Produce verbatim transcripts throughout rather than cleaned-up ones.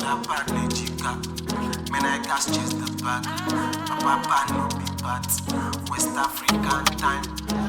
Japan, Chica. Men I gas chase the bag. My papa no be bad. West African time.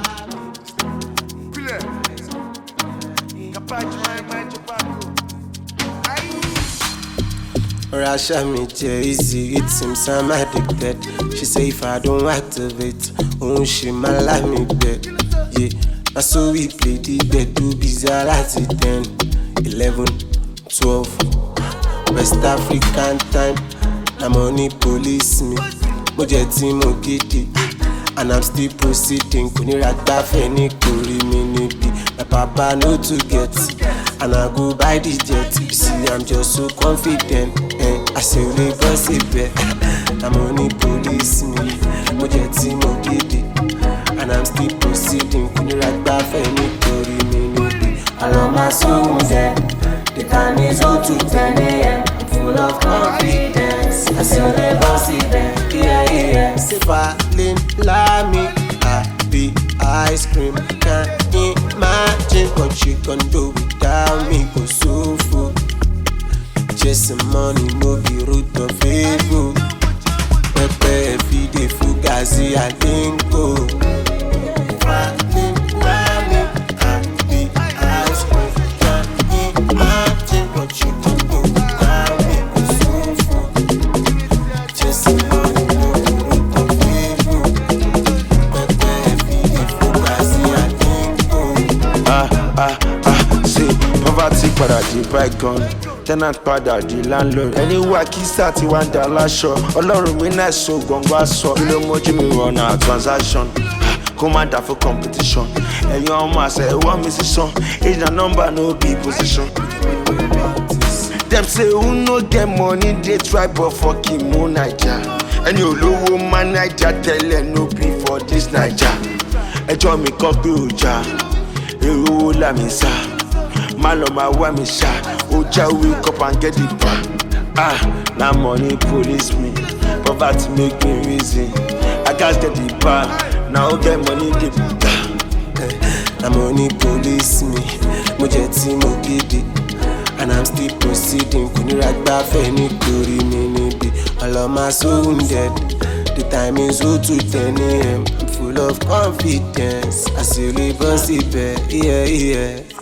Russia me easy, it seems I'm addicted. She say if I don't activate, oh she might like me dead. Yeah, that's so we play the bed to bizarre at ten, eleven, twelve. West African time. Na money police me, mo jẹ tí mo gidi, and I'm still proceeding. Kò ní ra gbáfẹ́ ní kórìí mi níbi. My papa no to get, and I go buy the jet. You see, I'm just so confident. Eh, I say we go see bet. Na money police me, mo jẹ tí mo gidi, and I'm still proceeding. Kò ní ra gbáfẹ́ ní kórìí mi níbi. Àlọ́ máa sóhun jẹ, the time is oh to ten a.m. Full of confidence. I say they bossy there, yeah, yeah. Say falling like me, I be ice cream. Can't imagine what she can do without me. Go so full. Chasing money, no be root of evil. Pepe, feed the fugazi, I think go. Falling like me, I be ice cream. Can't imagine what she can do without me. Go so full. Chasing money, no be root of evil. Pepe, feed the fugazi, I think go. Ah, ah, ah, see, poverty pada di bygone. Tenant padà di landlord. Anywhere kisa ti wá ń dà láṣọ. Ọlọ́run mi náà so gbọ̀ngbà sọ. Kí ló mójú mi rọ̀nà transaction? Kó má dà fún competition. Ẹ̀yin ọmọ àṣẹ ẹ̀wọ́n mi sísan. Age na number no be position. Dem say who no get money dey try but fucking mo Naija. Ẹni olówó má Naija tẹ́lẹ̀ no be for this Naija. Ẹjọ́ mi kọ́ pé ó jà. Èrò wo là mí sá? Má lọ máa wá mi ṣá. Ó já wake up and get the bar. Ah, na money police me. Poverty make me reason. I gats get the bar. Now get money dey buta. Na money police me, mo jẹ tí mo gidi, and I'm still proceeding. Kò ní ra gbáfẹ́ nítorí mi níbi. Àlọ́ máa sóhun dead. The time is oh to ten a.m. I'm full of confidence. I still live on sleep, yeah, yeah.